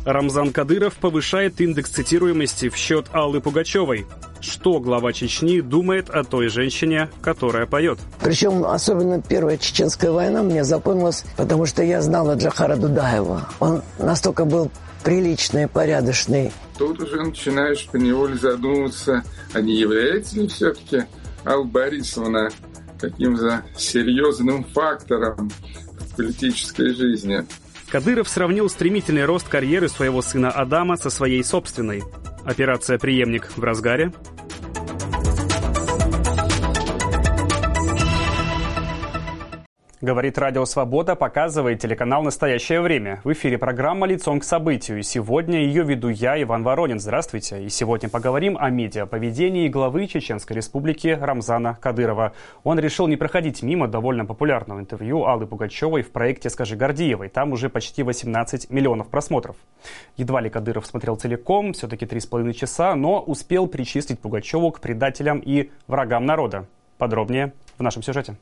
Рамзан Кадыров повышает индекс цитируемости в счет Аллы Пугачевой. Что глава Чечни думает о той женщине, которая поет? Причем особенно Первая Чеченская война мне запомнилась, потому что я знала Джохара Дудаева. Он настолько был приличный, порядочный. Тут уже начинаешь поневоле задумываться, а не является ли все-таки Алла Борисовна таким же серьезным фактором в политической жизни. Кадыров сравнил стремительный рост карьеры своего сына Адама со своей собственной. Операция «Преемник» в разгаре. Говорит Радио Свобода, показывает телеканал «Настоящее время». В эфире программа «Лицом к событию». И сегодня ее веду я, Иван Воронин. Здравствуйте. И сегодня поговорим о медиаповедении главы Чеченской Республики Рамзана Кадырова. Он решил не проходить мимо довольно популярного интервью Аллы Пугачевой в проекте «Скажи Гордеевой». Там уже почти 18 миллионов просмотров. Едва ли Кадыров смотрел целиком, все-таки 3,5 часа, но успел причислить Пугачеву к предателям и врагам народа. Подробнее в нашем сюжете.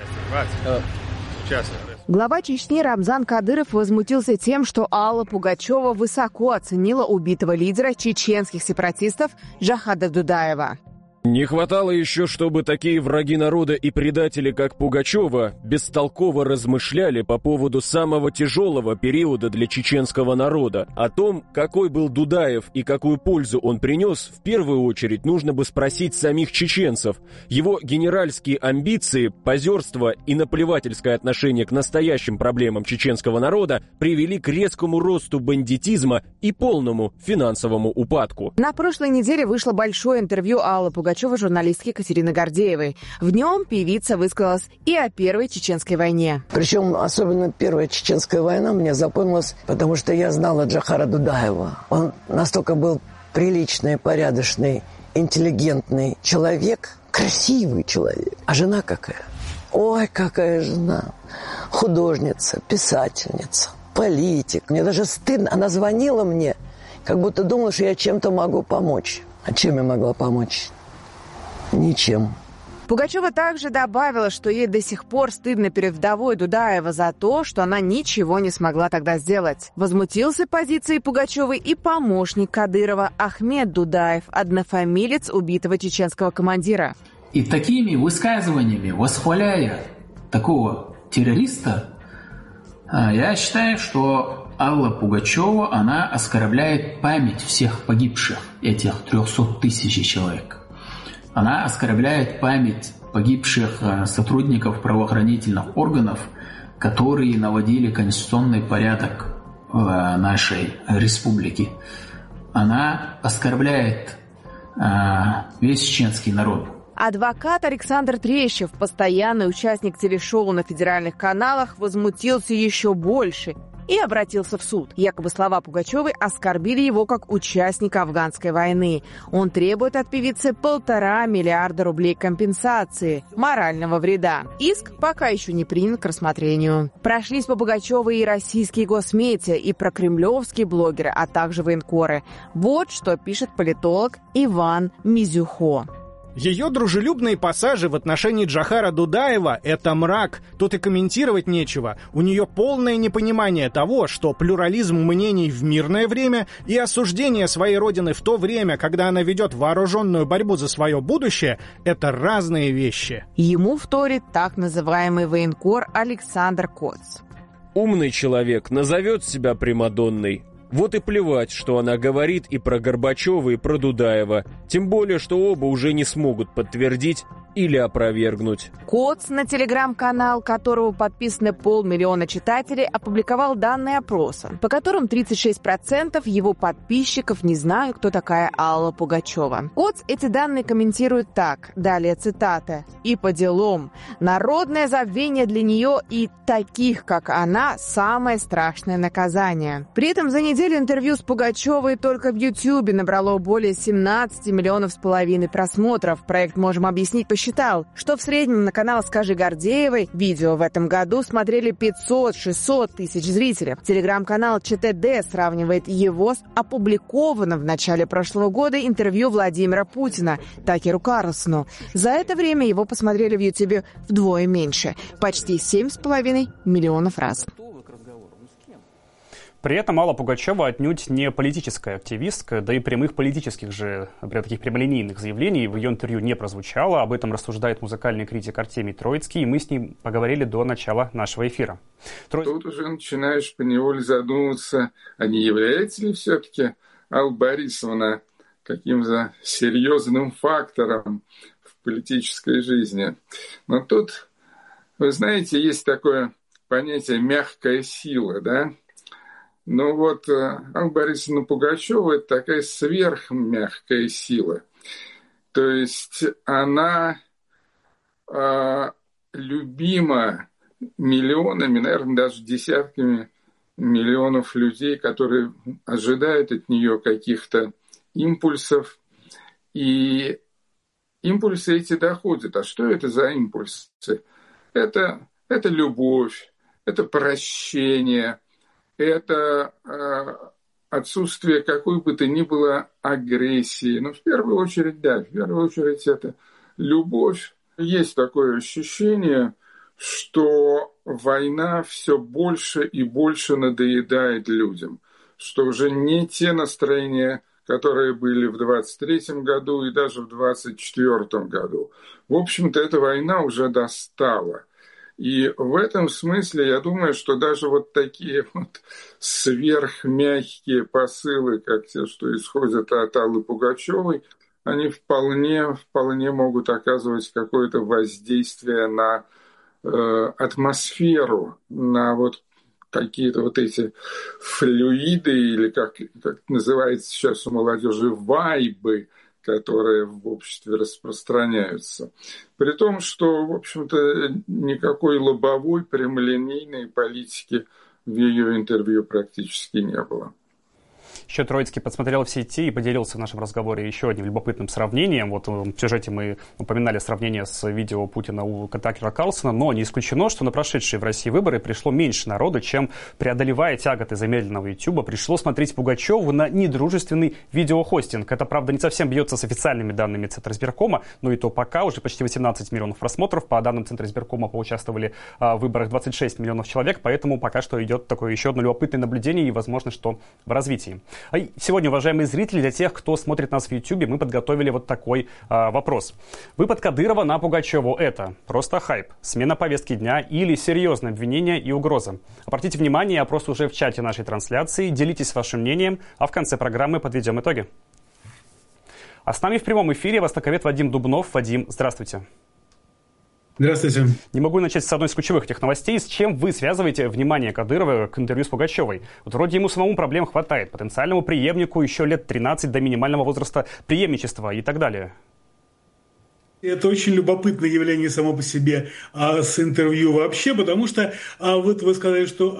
Глава Чечни Рамзан Кадыров возмутился тем, что Алла Пугачева высоко оценила убитого лидера чеченских сепаратистов Джохара Дудаева. Не хватало еще, чтобы такие враги народа и предатели, как Пугачева, бестолково размышляли по поводу самого тяжелого периода для чеченского народа. О том, какой был Дудаев и какую пользу он принес, в первую очередь нужно бы спросить самих чеченцев. Его генеральские амбиции, позерство и наплевательское отношение к настоящим проблемам чеченского народа привели к резкому росту бандитизма и полному финансовому упадку. На прошлой неделе вышло большое интервью Аллы Пугачевой журналистки Катерины Гордеевой. В нем певица высказалась и о Первой Чеченской войне. Причем особенно Первая Чеченская война мне запомнилась, потому что я знала Джохара Дудаева. Он настолько был приличный, порядочный, интеллигентный человек, красивый человек. А жена какая? Ой, какая жена! Художница, писательница, политик. Мне даже стыдно. Она звонила мне, как будто думала, что я чем-то могу помочь. А чем я могла помочь? Ничем. Пугачева также добавила, что ей до сих пор стыдно перед вдовой Дудаева за то, что она ничего не смогла тогда сделать. Возмутился позицией Пугачевой и помощник Кадырова Ахмед Дудаев, однофамилец убитого чеченского командира. И такими высказываниями, восхваляя такого террориста, я считаю, что Алла Пугачева, она оскорбляет память всех погибших, этих 300 тысяч человек. Она оскорбляет память погибших сотрудников правоохранительных органов, которые наводили конституционный порядок в нашей республике. Она оскорбляет весь чеченский народ. Адвокат Александр Трещев, постоянный участник телешоу на федеральных каналах, возмутился еще больше и обратился в суд. Якобы слова Пугачевой оскорбили его как участника афганской войны. Он требует от певицы 1,5 миллиарда рублей компенсации морального вреда. Иск пока еще не принят к рассмотрению. Прошлись по Пугачевой и российские госмедиа, и прокремлевские блогеры, а также военкоры. Вот что пишет политолог Иван Мизюхо. Ее дружелюбные пассажи в отношении Джохара Дудаева – это мрак. Тут и комментировать нечего. У нее полное непонимание того, что плюрализм мнений в мирное время и осуждение своей родины в то время, когда она ведет вооруженную борьбу за свое будущее – это разные вещи. Ему вторит так называемый военкор Александр Коц. Умный человек назовет себя примадонной. Вот и плевать, что она говорит и про Горбачева, и про Дудаева. Тем более, что оба уже не смогут подтвердить или опровергнуть. Коц, на телеграм-канал которого подписаны 500 000 читателей, опубликовал данные опроса, по которым 36% его подписчиков не знают, кто такая Алла Пугачева. Коц эти данные комментирует так, далее цитата: «И по делам. Народное забвение для нее и таких, как она, самое страшное наказание». При этом за неделю интервью с Пугачевой только в Ютьюбе набрало более 17,5 миллионов просмотров. Проект «Можем объяснить» посчитал, что в среднем на канал «Скажи Гордеевой» видео в этом году смотрели 500-600 тысяч зрителей. Телеграм-канал ЧТД сравнивает его с опубликованным в начале прошлого года интервью Владимира Путина Такеру Карлсону. За это время его посмотрели в Ютубе вдвое меньше, почти 7,5 миллионов раз. При этом Алла Пугачева отнюдь не политическая активистка, да и прямых политических же, например, таких прямолинейных заявлений в ее интервью не прозвучало. Об этом рассуждает музыкальный критик Артемий Троицкий, и мы с ним поговорили до начала нашего эфира. Тут уже начинаешь поневоле задумываться, а не является ли все-таки Алла Борисовна каким-то серьезным фактором в политической жизни. Но тут, вы знаете, есть такое понятие «мягкая сила», да? Ну вот Алла Борисовна Пугачева – это такая сверхмягкая сила. То есть она любима миллионами, наверное, даже десятками миллионов людей, которые ожидают от нее каких-то импульсов. И импульсы эти доходят. А что это за импульсы? Это любовь, это прощение, это отсутствие какой бы то ни было агрессии. Но в первую очередь, да, в первую очередь это любовь. Есть такое ощущение, что война все больше и больше надоедает людям, что уже не те настроения, которые были в 23-м году и даже в 24-м году. В общем-то, эта война уже достала. И в этом смысле я думаю, что даже вот такие вот сверхмягкие посылы, как те, что исходят от Аллы Пугачевой, они вполне могут оказывать какое-то воздействие на атмосферу, на вот какие-то вот эти флюиды, или как называется сейчас у молодежи, вайбы, которые в обществе распространяются. При том, что, в общем-то, никакой лобовой прямолинейной политики в ее интервью практически не было. Еще Троицкий подсмотрел в сети и поделился в нашем разговоре еще одним любопытным сравнением. Вот в сюжете мы упоминали сравнение с видео Путина у Такера Карлсона, но не исключено, что на прошедшие в России выборы пришло меньше народу, чем, преодолевая тяготы замедленного Ютуба, пришло смотреть Пугачеву на недружественный видеохостинг. Это, правда, не совсем бьется с официальными данными Центризбиркома, но и то пока уже почти 18 миллионов просмотров. По данным Центризбиркома поучаствовали в выборах 26 миллионов человек, поэтому пока что идет такое еще одно любопытное наблюдение и, возможно, что в развитии. Сегодня, уважаемые зрители, для тех, кто смотрит нас в YouTube, мы подготовили вот такой вопрос. Выпад Кадырова на Пугачеву – это просто хайп, смена повестки дня или серьезное обвинение и угроза? Обратите внимание, опрос уже в чате нашей трансляции, делитесь вашим мнением, а в конце программы подведем итоги. А с нами в прямом эфире востоковед Вадим Дубнов. Вадим, здравствуйте. Здравствуйте. Не могу начать с одной из ключевых этих новостей. С чем вы связываете внимание Кадырова к интервью с Пугачевой? Вот вроде ему самому проблем хватает. Потенциальному преемнику еще лет 13 до минимального возраста преемничества и так далее. Это очень любопытное явление само по себе с интервью вообще, потому что вот вы сказали, что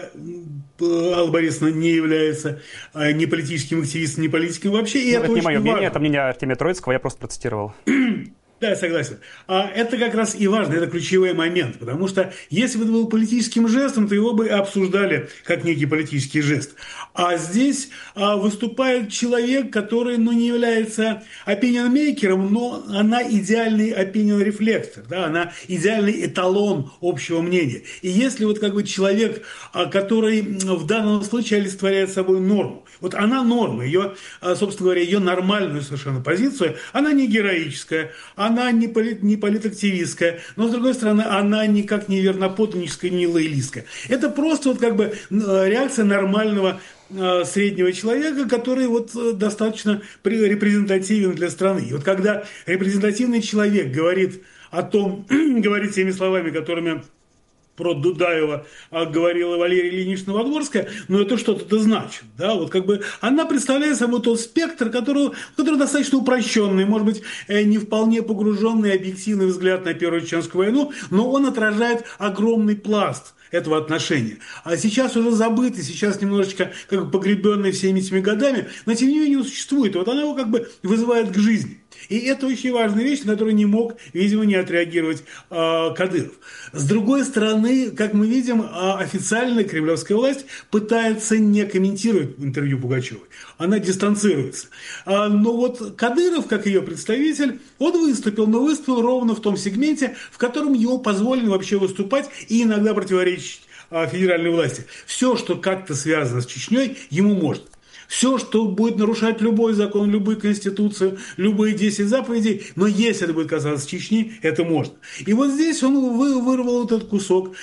Алла Борисовна не является ни политическим активистом, ни политиком вообще. И это не мое мнение, важно. Это мнение Артемия Троицкого, я просто процитировал. Да, я согласен. Это как раз и важно, это ключевой момент, потому что если бы это был политическим жестом, то его бы обсуждали как некий политический жест. А здесь выступает человек, который не является opinion-мейкером, но она идеальный opinion-рефлектор, да, она идеальный эталон общего мнения. И если вот как бы человек, который в данном случае олицетворяет собой норму, вот она норма, ее, собственно говоря, ее нормальную совершенно позицию, она не героическая, она не политактивистская, но, с другой стороны, она никак не верноподданническая, не лоялистская. Это просто вот как бы реакция нормального среднего человека, который вот достаточно репрезентативен для страны. И вот когда репрезентативный человек говорит о том, говорит теми словами, которыми про Дудаева говорила Валерия Ильинична Новодворская, но это что-то значит. Да? Вот как бы она представляет собой тот спектр, который достаточно упрощенный, может быть, не вполне погруженный объективный взгляд на Первую Чеченскую войну, но он отражает огромный пласт этого отношения. А сейчас уже забытый, сейчас немножечко как бы погребенный всеми этими годами, но тем не менее он существует. Вот она его как бы вызывает к жизни. И это очень важная вещь, на которую не мог, видимо, не отреагировать Кадыров. С другой стороны, как мы видим, официальная кремлевская власть пытается не комментировать интервью Пугачевой. Она дистанцируется. Но вот Кадыров, как ее представитель, он выступил, но выступил ровно в том сегменте, в котором ему позволено вообще выступать и иногда противоречить федеральной власти. Все, что как-то связано с Чечней, ему можно. Все, что будет нарушать любой закон, любую конституцию, любые 10 заповедей, но если это будет касаться Чечни, это можно. И вот здесь он вырвал вот этот кусок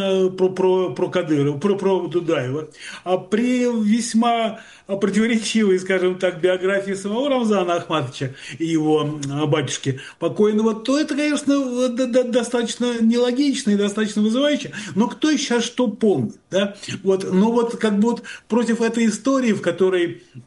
про Кадырова, про Дудаева. А при весьма противоречивой, скажем так, биографии самого Рамзана Ахматовича и его батюшки покойного, то это, конечно, достаточно нелогично и достаточно вызывающе. Но кто сейчас что помнит? Да? Вот, но вот как бы вот против этой истории, в которой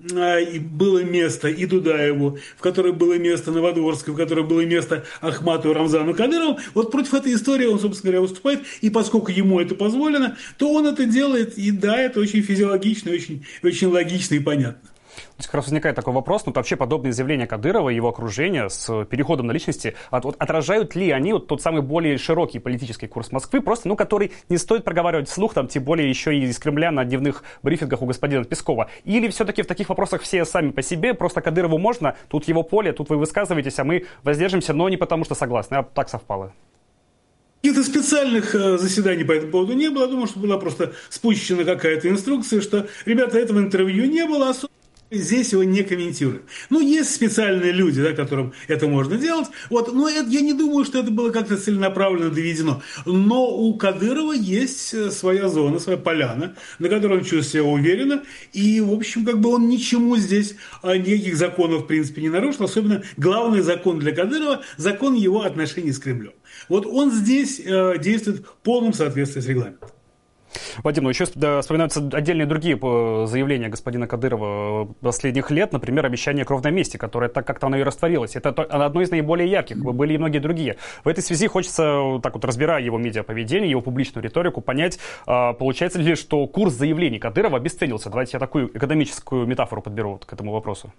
было место и Дудаеву, в которой было место Новодворскому, в которой было место Ахматову, Рамзану Кадырову, вот против этой истории он, собственно говоря, выступает, и поскольку ему это позволено, то он это делает, и да, это очень физиологично, очень, очень логично и понятно. Как раз возникает такой вопрос, ну вообще подобные заявления Кадырова и его окружения с переходом на личности, отражают ли они вот тот самый более широкий политический курс Москвы, просто, ну, который не стоит проговаривать вслух, там, тем более еще и из Кремля на дневных брифингах у господина Пескова? Или все-таки в таких вопросах все сами по себе, просто Кадырову можно, тут его поле, тут вы высказываетесь, а мы воздержимся, но не потому что согласны, а так совпало? Каких-то специальных заседаний по этому поводу не было. Я думаю, что была просто спущена какая-то инструкция, что, ребята, этого интервью не было, особо здесь его не комментируют. Ну, есть специальные люди, да, которым это можно делать. Вот, но я не думаю, что это было как-то целенаправленно доведено. Но у Кадырова есть своя зона, своя поляна, на которой он чувствует себя уверенно. И, в общем, как бы он ничему здесь, никаких законов, в принципе, не нарушил. Особенно главный закон для Кадырова – закон его отношений с Кремлем. Вот он здесь действует в полном соответствии с регламентом. Вадим, ну еще вспоминаются отдельные другие заявления господина Кадырова последних лет, например, обещание кровной мести, которое так как-то оно и растворилось. Это одно из наиболее ярких, были и многие другие. В этой связи хочется, так вот, разбирая его медиаповедение, его публичную риторику, понять, получается ли, что курс заявлений Кадырова обесценился. Давайте я такую экономическую метафору подберу вот к этому вопросу.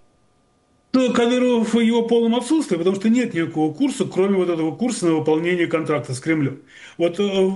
Кадыров в его полном отсутствии, потому что нет никакого курса, кроме вот этого курса на выполнение контракта с Кремлем. Вот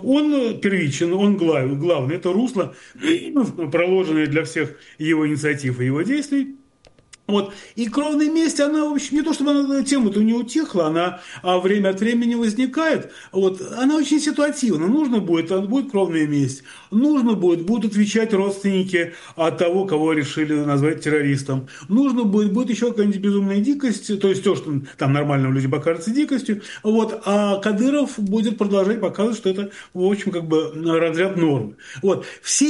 он первичен, он главный, это русло, проложенное для всех его инициатив и его действий. Вот. И кровная месть, она, в общем, не то чтобы она тема-то не утихла, она время от времени возникает. Вот. Она очень ситуативна. Нужно будет кровная месть. Будут отвечать родственники от того, кого решили назвать террористом. Будет еще какая-нибудь безумная дикость, то есть то, что там нормальным людям покажется дикостью. Вот. А Кадыров будет продолжать показывать, что это, в общем, как бы разряд нормы. Вот. Все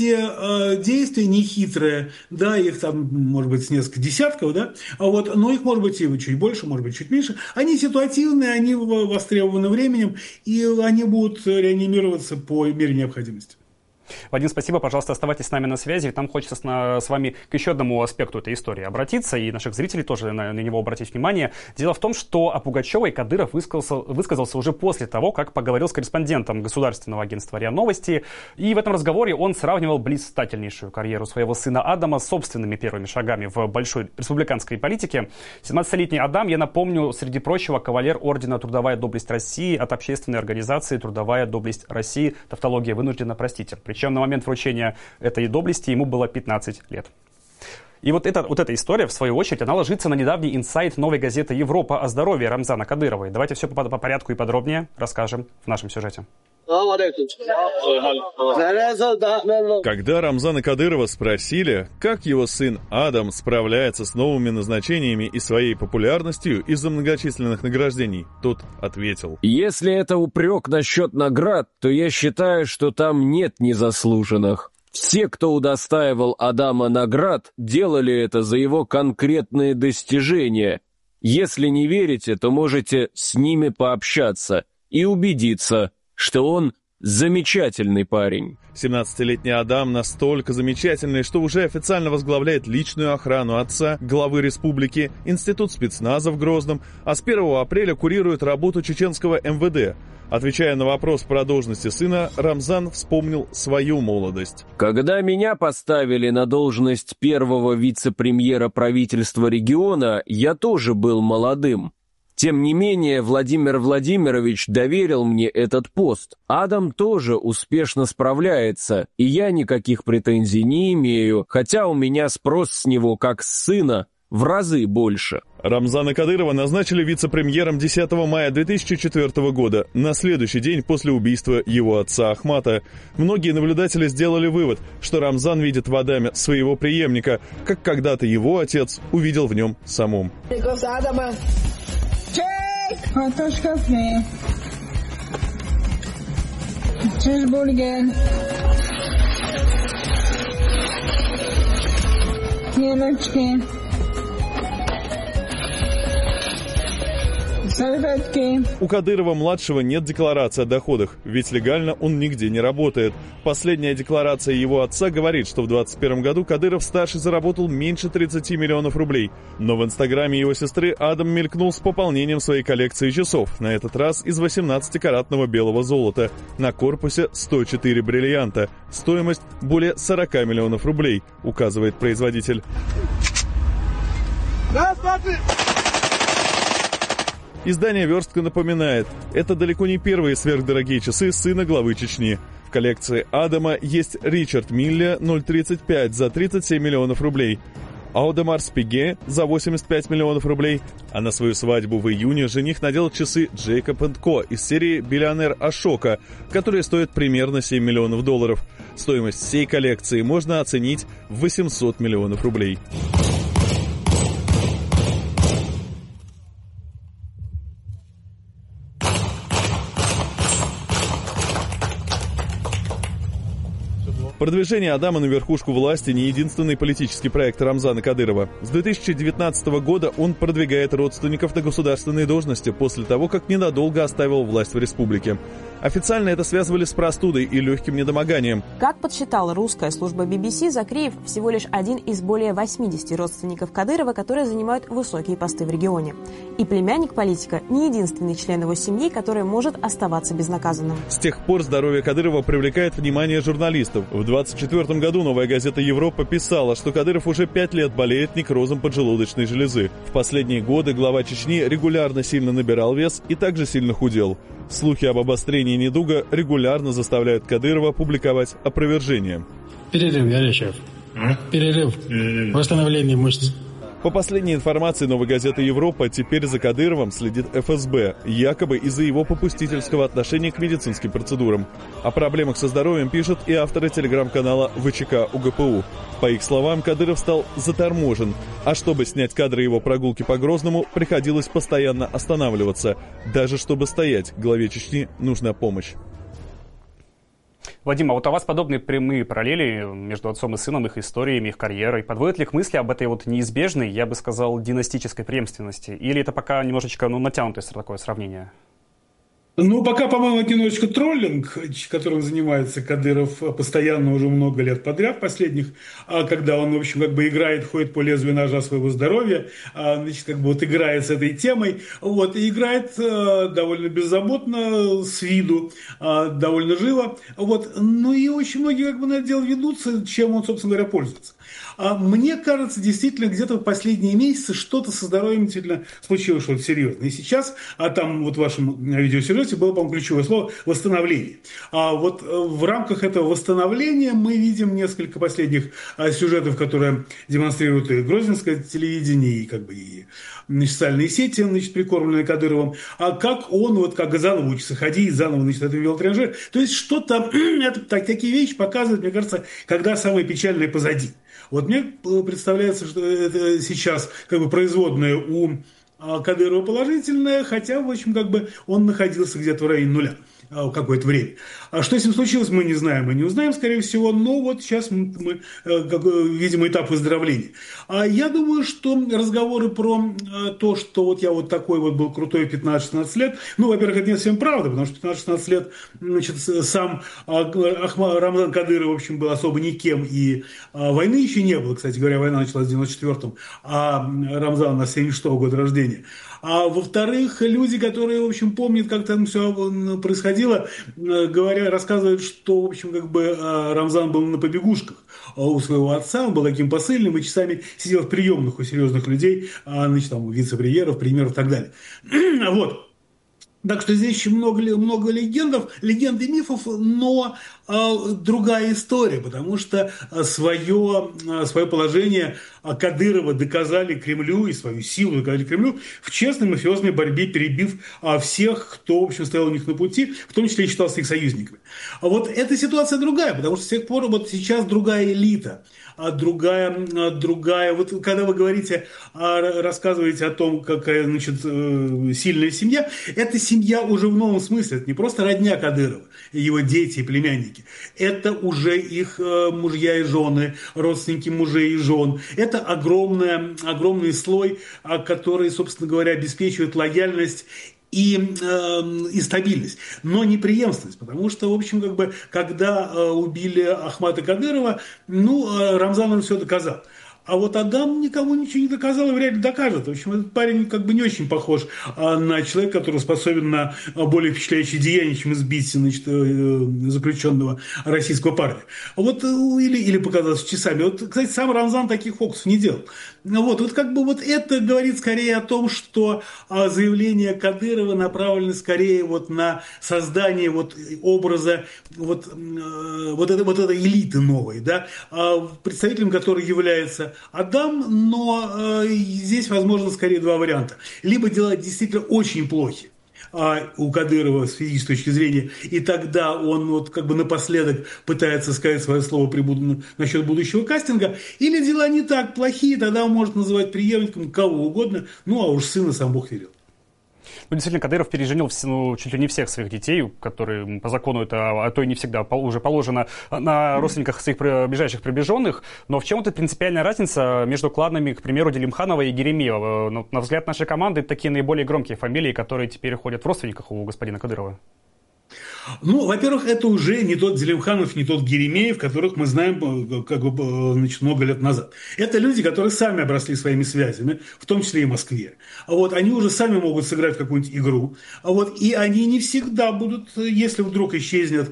эти действия нехитрые, да, их там, может быть, с несколько десятков, да, вот, но их может быть и чуть больше, может быть чуть меньше. Они ситуативные, они востребованы временем, и они будут реанимироваться по мере необходимости. Вадим, спасибо, пожалуйста, оставайтесь с нами на связи. Нам хочется с вами к еще одному аспекту этой истории обратиться, и наших зрителей тоже на него обратить внимание. Дело в том, что о Пугачевой Кадыров высказался уже после того, как поговорил с корреспондентом государственного агентства РИА Новости, и в этом разговоре он сравнивал блистательнейшую карьеру своего сына Адама с собственными первыми шагами в большой республиканской политике. 17-летний Адам, я напомню, среди прочего, кавалер ордена «Трудовая доблесть России» от общественной организации «Трудовая доблесть России». Тавтология вынуждена, простите. Причем на момент вручения этой доблести ему было 15 лет. И вот эта история, в свою очередь, она ложится на недавний инсайт новой газеты «Европа» о здоровье Рамзана Кадырова. Давайте все по порядку и подробнее расскажем в нашем сюжете. Когда Рамзана Кадырова спросили, как его сын Адам справляется с новыми назначениями и своей популярностью из-за многочисленных награждений, тот ответил: «Если это упрек насчет наград, то я считаю, что там нет незаслуженных. Все, кто удостаивал Адама наград, делали это за его конкретные достижения. Если не верите, то можете с ними пообщаться и убедиться, что он замечательный парень». 17-летний Адам настолько замечательный, что уже официально возглавляет личную охрану отца, главы республики, институт спецназа в Грозном, а с 1 апреля курирует работу чеченского МВД. Отвечая на вопрос про должности сына, Рамзан вспомнил свою молодость. «Когда меня поставили на должность первого вице-премьера правительства региона, я тоже был молодым. Тем не менее, Владимир Владимирович доверил мне этот пост. Адам тоже успешно справляется, и я никаких претензий не имею, хотя у меня спрос с него как с сына, в разы больше. Рамзана Кадырова назначили вице-премьером 10 мая 2004 года, на следующий день после убийства его отца Ахмата. Многие наблюдатели сделали вывод, что Рамзан видит в Адаме своего преемника, как когда-то его отец увидел в нем самом. У Кадырова-младшего нет декларации о доходах, ведь легально он нигде не работает. Последняя декларация его отца говорит, что в 2021 году Кадыров-старший заработал меньше 30 миллионов рублей. Но в инстаграме его сестры Адам мелькнул с пополнением своей коллекции часов, на этот раз из 18-каратного белого золота. На корпусе 104 бриллианта. Стоимость более 40 миллионов рублей, указывает производитель. Издание «Верстка» напоминает, это далеко не первые сверхдорогие часы сына главы Чечни. В коллекции Адама есть Ричард Милле 035 за 37 миллионов рублей, Аудемар Спиге за 85 миллионов рублей, а на свою свадьбу в июне жених надел часы Джейкоб & Ко из серии «Биллионер Ашока», которые стоят примерно 7 миллионов долларов. Стоимость всей коллекции можно оценить в 800 миллионов рублей. Продвижение Адама на верхушку власти не единственный политический проект Рамзана Кадырова. С 2019 года он продвигает родственников на государственные должности после того, как ненадолго оставил власть в республике. Официально это связывали с простудой и легким недомоганием. Как подсчитала русская служба BBC, Закриев всего лишь один из более 80 родственников Кадырова, которые занимают высокие посты в регионе. И племянник политика не единственный член его семьи, который может оставаться безнаказанным. С тех пор здоровье Кадырова привлекает внимание журналистов. В 2024 году «Новая газета Европа» писала, что Кадыров уже 5 лет болеет некрозом поджелудочной железы. В последние годы глава Чечни регулярно сильно набирал вес и также сильно худел. Слухи об обострении недуга регулярно заставляют Кадырова публиковать опровержение. Перерыв, Горячев. Перерыв. Восстановление мышц. По последней информации «Новой газеты Европа», теперь за Кадыровым следит ФСБ, якобы из-за его попустительского отношения к медицинским процедурам. О проблемах со здоровьем пишут и авторы телеграм-канала ВЧК УГПУ. По их словам, Кадыров стал заторможен, а чтобы снять кадры его прогулки по Грозному, приходилось постоянно останавливаться. Даже чтобы стоять, главе Чечни нужна помощь. Вадим, а вот у вас подобные прямые параллели между отцом и сыном, их историями, их карьерой, подводят ли к мысли об этой вот неизбежной, я бы сказал, династической преемственности? Или это пока немножечко натянутое такое сравнение? Ну, пока, по-моему, это немножечко троллинг, которым занимается Кадыров постоянно уже много лет подряд последних, когда он, в общем, как бы играет, ходит по лезвию ножа своего здоровья, значит, как бы вот играет с этой темой, вот, и играет довольно беззаботно, с виду, довольно живо, вот, ну и очень многие как бы на это дело ведутся, чем он, собственно говоря, пользуется. Мне кажется, действительно, где-то в последние месяцы что-то со здоровьем действительно случилось что-то серьезное. И сейчас, там вот в вашем видеосюжете было, по-моему, ключевое слово «восстановление». А вот в рамках этого восстановления мы видим несколько последних сюжетов, которые демонстрируют и грозненское телевидение, и как бы и социальные сети, значит, прикормленные Кадыровым, а как он, вот как заново учится ходить, заново, значит, это вел тренажер. То есть что-то, такие вещи показывают, мне кажется, когда самое печальное позади. Вот мне представляется, что это сейчас как бы производное у Кадырова положительное, хотя, в общем, как бы он находился где-то в районе нуля какое-то время. А что с ним случилось, мы не знаем, мы не узнаем, скорее всего, но вот сейчас мы видим этап выздоровления. Я думаю, что разговоры про то, что вот я вот такой вот был крутой 15-16 лет, ну, во-первых, это не совсем правда, потому что 15-16 лет, значит, сам Рамзан Кадыров, в общем, был особо никем, и войны еще не было, кстати говоря, война началась в 94-м, а Рамзан на 76-го года рождения. А во-вторых, люди, которые, в общем, помнят, как там все происходило, рассказывают, что, в общем, как бы Рамзан был на побегушках у своего отца, он был таким посыльным и часами сидел в приемных у серьезных людей, значит, там, вице-премьеров, премьеров и так далее. Вот. Так что здесь еще много легенд и мифов, но другая история, потому что свое положение Кадырова доказали Кремлю и свою силу доказали Кремлю в честной мафиозной борьбе, перебив всех, кто, в общем, стоял у них на пути, в том числе и считался их союзниками. А вот эта ситуация другая, потому что с тех пор вот сейчас другая элита, другая, вот когда вы говорите, рассказываете о том, какая, значит, сильная семья, эта семья уже в новом смысле, это не просто родня Кадырова, его дети и племянники, это уже их мужья и жены, родственники мужей и жен, это огромный слой, который, собственно говоря, обеспечивает лояльность и стабильность, но не преемственность, потому что, в общем, как бы, когда убили Ахмата Кадырова, Рамзан все доказал. А вот Адам никому ничего не доказал и вряд ли докажет. В общем, этот парень как бы не очень похож на человека, который способен на более впечатляющие деяния, чем избить, значит, заключенного российского парня. Вот, или показалось часами. Вот, кстати, сам Рамзан таких фокусов не делал. Вот как бы вот это говорит скорее о том, что заявление Кадырова направлено скорее вот на создание вот образа вот этой элиты новой, да, представителем которой является Адам, но здесь возможно скорее два варианта. Либо дела действительно очень плохи у Кадырова с физической точки зрения, и тогда он вот как бы напоследок пытается сказать свое слово насчет будущего кастинга, или дела не так плохие, тогда он может называть преемником кого угодно, а уж сына сам Бог велел. Действительно, Кадыров переженил чуть ли не всех своих детей, которые по закону это, а то и не всегда, уже положено на родственниках своих ближайших приближенных. Но в чем эта принципиальная разница между кланами, к примеру, Делимханова и Еремеева? На взгляд нашей команды, это такие наиболее громкие фамилии, которые теперь ходят в родственниках у господина Кадырова. Во-первых, это уже не тот Делимханов, не тот Еремеев, которых мы знаем как бы, значит, много лет назад. Это люди, которые сами обросли своими связями, в том числе и в Москве. Они уже сами могут сыграть какую-нибудь игру. И они не всегда будут, если вдруг исчезнет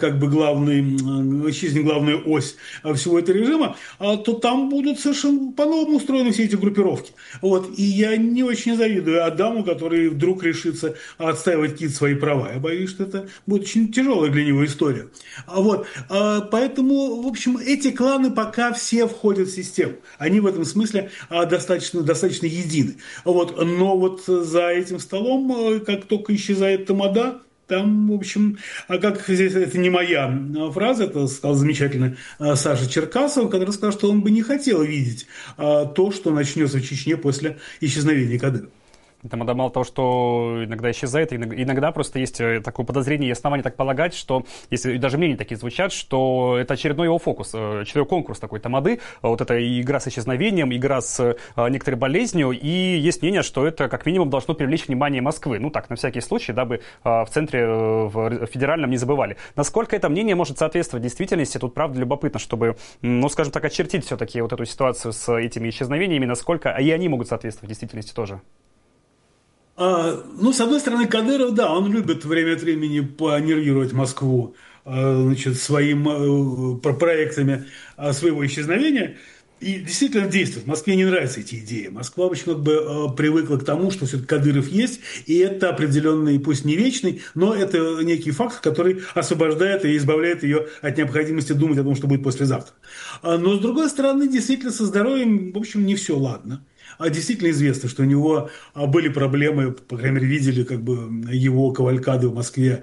главная ось всего этого режима, то там будут совершенно по-новому устроены все эти группировки. И я не очень завидую Адаму, который вдруг решится отстаивать какие-то свои права. Я боюсь, что это будет очень тяжелая для него история. Поэтому, в общем, эти кланы пока все входят в систему. Они в этом смысле достаточно едины. Но вот за этим столом, как только исчезает тамада, там, в общем, как здесь, это не моя фраза, это сказал замечательно Саша Черкасов, который сказал, что он бы не хотел видеть то, что начнется в Чечне после исчезновения Кадырова. Тамада мало того, что иногда исчезает, иногда просто есть такое подозрение и основание так полагать, что, если даже мнения такие звучат, что это очередной его фокус, очередной конкурс такой Тамады, вот эта игра с исчезновением, игра с некоторой болезнью, и есть мнение, что это как минимум должно привлечь внимание Москвы. На всякий случай, дабы в центре, в федеральном не забывали. Насколько это мнение может соответствовать действительности, тут правда любопытно, чтобы, скажем так, очертить все-таки вот эту ситуацию с этими исчезновениями, насколько и они могут соответствовать действительности тоже. С одной стороны, Кадыров, да, он любит время от времени понервировать Москву, значит, своими проектами своего исчезновения. И действительно действует. Москве не нравятся эти идеи. Москва очень привыкла к тому, что все-таки Кадыров есть, и это определенный, пусть не вечный, но это некий факт, который освобождает и избавляет ее от необходимости думать о том, что будет послезавтра. Но, с другой стороны, действительно, со здоровьем, в общем, не все ладно. Действительно известно, что у него были проблемы, по крайней мере, видели его кавалькады в Москве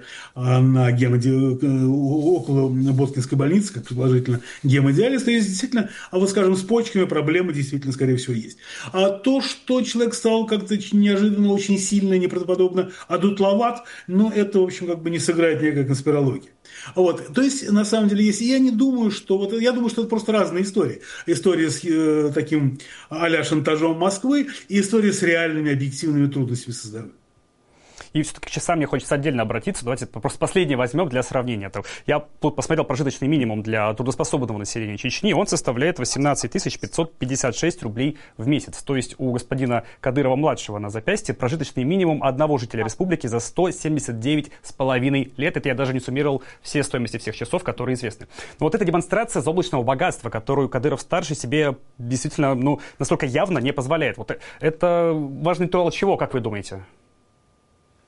около Боткинской больницы, как предположительно гемодиализ. То есть, действительно, скажем, с почками проблемы действительно, скорее всего, есть. А то, что человек стал как-то неожиданно, очень сильно, неправдоподобно одутловат, это, в общем, не сыграет никакой конспирологии. То есть, на самом деле, есть. Я не думаю, что... я думаю, что это просто разные истории. История с таким а-ля шантажом Москвы и история с реальными объективными трудностями со здоровьем. И все-таки к часам мне хочется отдельно обратиться. Давайте просто последнее возьмем для сравнения. Я тут посмотрел прожиточный минимум для трудоспособного населения Чечни. Он составляет 18 556 рублей в месяц. То есть у господина Кадырова-младшего на запястье прожиточный минимум одного жителя республики за 179,5 лет. Это я даже не суммировал все стоимости всех часов, которые известны. Но эта демонстрация заоблачного богатства, которую Кадыров-старший себе действительно настолько явно не позволяет. Это важный то, от чего, как вы думаете?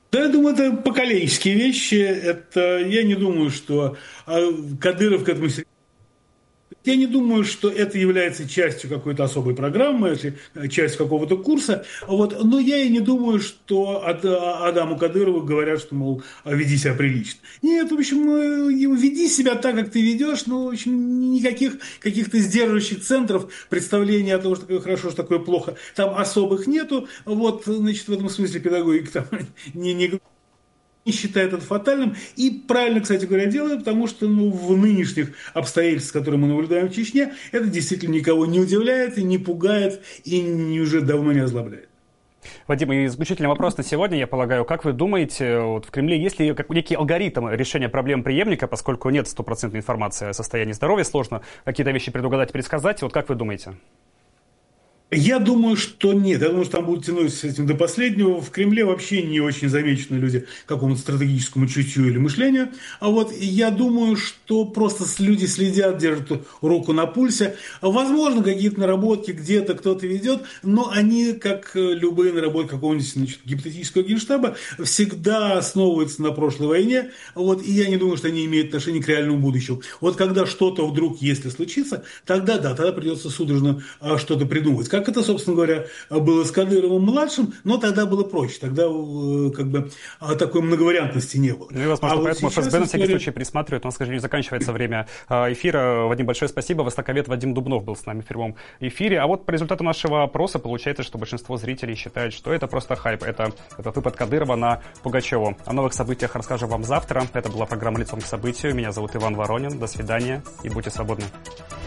Да, я думаю, это поколенческие вещи. Я не думаю, что Кадыров к этому... Я не думаю, что это является частью какой-то особой программы, частью какого-то курса. Но я и не думаю, что Адаму Кадырову говорят, что, мол, веди себя прилично. Нет, в общем, веди себя так, как ты ведешь, но, в общем, никаких каких-то сдерживающих центров, представления о том, что такое хорошо, что такое плохо, там особых нету. Значит, в этом смысле педагогика там не считает это фатальным. И правильно, кстати говоря, делает, потому что в нынешних обстоятельствах, которые мы наблюдаем в Чечне, это действительно никого не удивляет, и не пугает, и уже давно не озлобляет. Вадим, и заключительный вопрос на сегодня, я полагаю. Как вы думаете, в Кремле есть ли некий алгоритм решения проблем преемника, поскольку нет стопроцентной информации о состоянии здоровья, сложно какие-то вещи предугадать, предсказать. Как вы думаете? Я думаю, что нет. Я думаю, что там будут тянуть с этим до последнего. В Кремле вообще не очень замечены люди какому-то стратегическому чутью или мышлению. Я думаю, что просто люди следят, держат руку на пульсе. Возможно, какие-то наработки где-то кто-то ведет, но они, как любые наработки какого-нибудь гипотетического генштаба, всегда основываются на прошлой войне. И я не думаю, что они имеют отношение к реальному будущему. Когда что-то вдруг, если случится, тогда придется судорожно что-то придумывать. Как это, собственно говоря, было с Кадыровым-младшим, но тогда было проще. Тогда такой многовариантности не было. И, возможно, поэтому ФСБ на всякий случай присматривает. У нас, к сожалению, заканчивается время эфира. Вадим, большое спасибо. Востоковед Вадим Дубнов был с нами в прямом эфире. А по результату нашего опроса получается, что большинство зрителей считает, что это просто хайп. Это выпад Кадырова на Пугачеву. О новых событиях расскажем вам завтра. Это была программа «Лицом к событию». Меня зовут Иван Воронин. До свидания и будьте свободны.